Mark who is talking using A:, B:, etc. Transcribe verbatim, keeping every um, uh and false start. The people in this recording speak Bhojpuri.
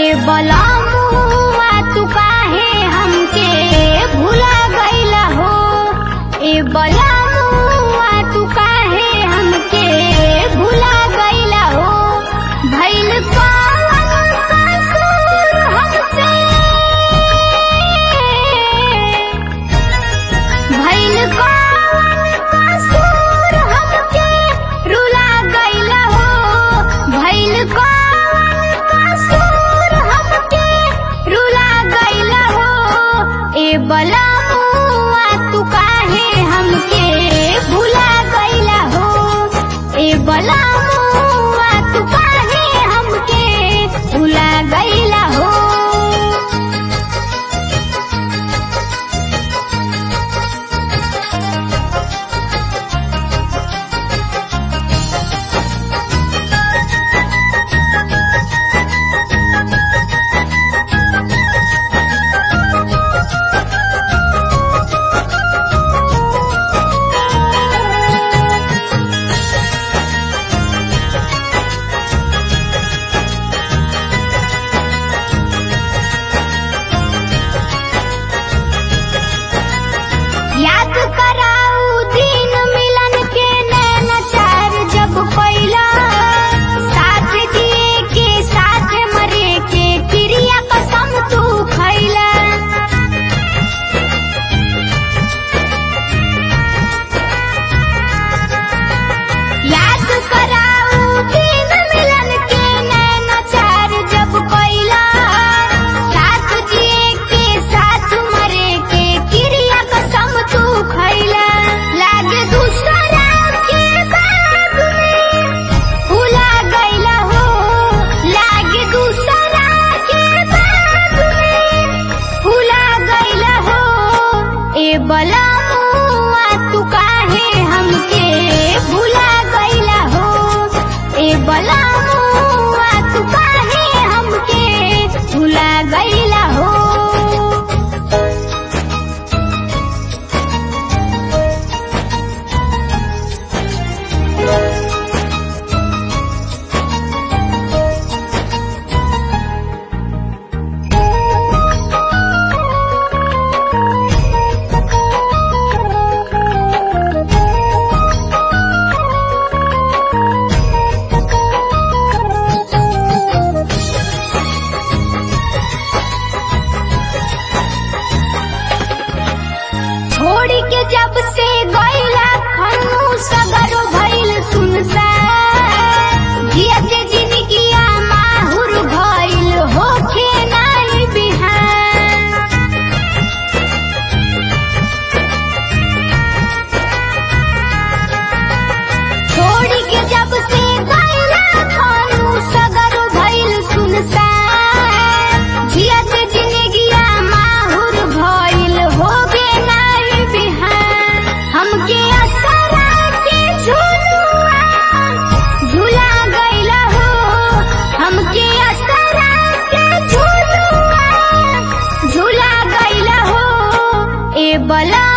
A: ए बलमुआ तू काहे हमके भुला गइला हो। ए बलमुआ तू काहे हमके भुला गइला हो। भइल कौन कसूर हमसे, भइल कौन कसूर हमके रुला गइला हो। भइल कौन कसूर हमके रुला गइला हो। ए बलमुआ तू काहे हमके भुला गइला हो। ए बलमुआ तू काहे हमके भुला गइला हो। याद कराऊ दिन मिलन के नैना चार जब पहिला। साथ जिए के साथ मरे के क्रिया कसम तू खैला। याद कराऊ दिन मिलन के नैना चार जब पहिला। साथ जिए के साथ मरे के क्रिया कसम तू खैला। लागे दूसरा के बाग में भुला गइला हो। लागे दूसरा के बाग में भुला गइला हो। ए बलमुआ तू काहे हमके भुला गइला हो। ए बलमुआ तू काहे हमके भुला गइला हो। छोड़ी के जब से गइला खन्नू सगरो भइल सुनसान। जियत जिंदगिया माहुर भइल होखे नाई बिहान। छोड़ी के जब से गइला खन्नू सगरो भइल सुनसान। जियत जिंदगिया माहुर भइल होखे नाई बिहान। हमके असरा के झुलुआ झुला गइला हो। हमके असरा के झुलुआ झुला गइला हो। ए बला